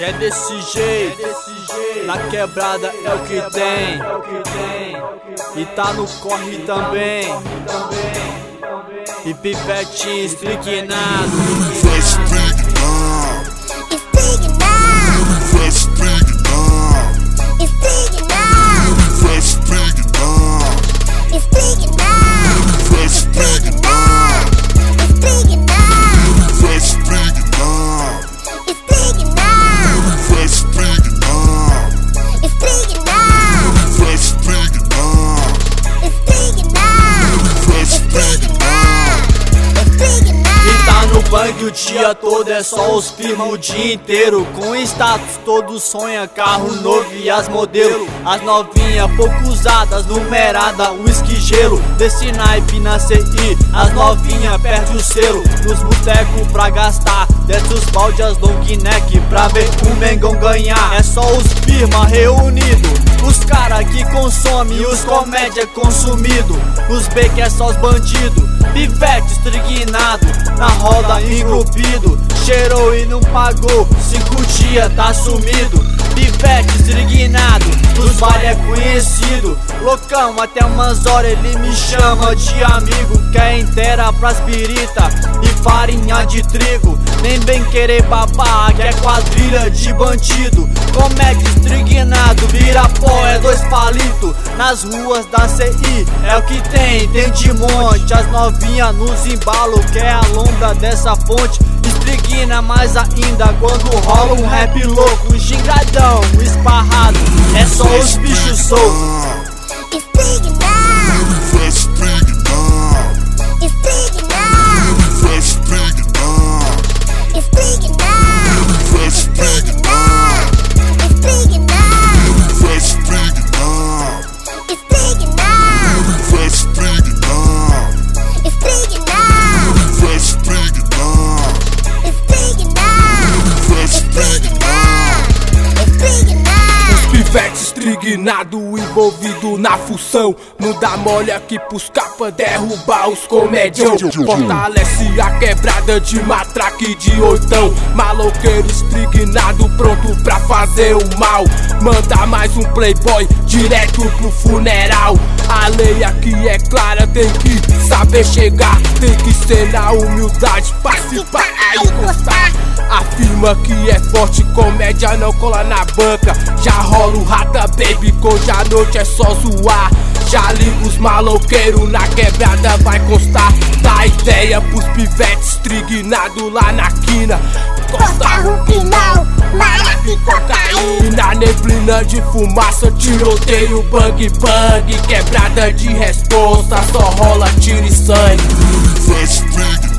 É desse jeito, na quebrada é o que tem, e tá no corre também, e pipetinho estrignado. Bang o dia todo, é só os firma o dia inteiro. Com status todo sonha, carro novo e as modelo. As novinha pouco usadas, numerada, whisky gelo. Desse naipe na CI, as novinha perde o selo. Nos botecos pra gastar, desce os balde as long neck pra ver o Mengão ganhar. É só os firma reunido, os cara que consome e os comédia consumido. Os B que é só os bandido, pivete estrignado, na roda engrupido. Cheirou e não pagou, 5 dias tá sumido. Pivete estrignado, nos baile é conhecido. Loucão, até umas horas ele me chama de amigo. Quer inteira pras birita e farinha de trigo. Nem bem querer babar, que é quadrilha de bandido. Comédia estrignado, vira pó, é 2 palitos. Nas ruas da CI, é o que tem de monte. As novinha nos embalo, que é a lombra dessa fonte. Estrigna mais ainda quando rola um rap louco. Gingadão, esparrado, é só os bichos soltos. Pivete estrignado, envolvido na função. Não dá mole aqui pros capa derrubar os comedião. Fortalece a quebrada de matraque de oitão. Maloqueiro estrignado, pronto pra fazer o mal. Manda mais um playboy direto pro funeral. A lei aqui é clara, tem que saber chegar. Tem que ser na humildade, participar aí encostar. Afirma que é forte, comédia não cola na banca. Já rola o rata baby, que hoje à noite é só zoar. Já liga os maloqueiros, na quebrada vai constar. Dá ideia pros pivetes estrignado lá na quina. Costa Rupinal, maraca e cocaína. Neblina de fumaça, tiroteio, bang bang. Quebrada de resposta, só rola tiro e sangue.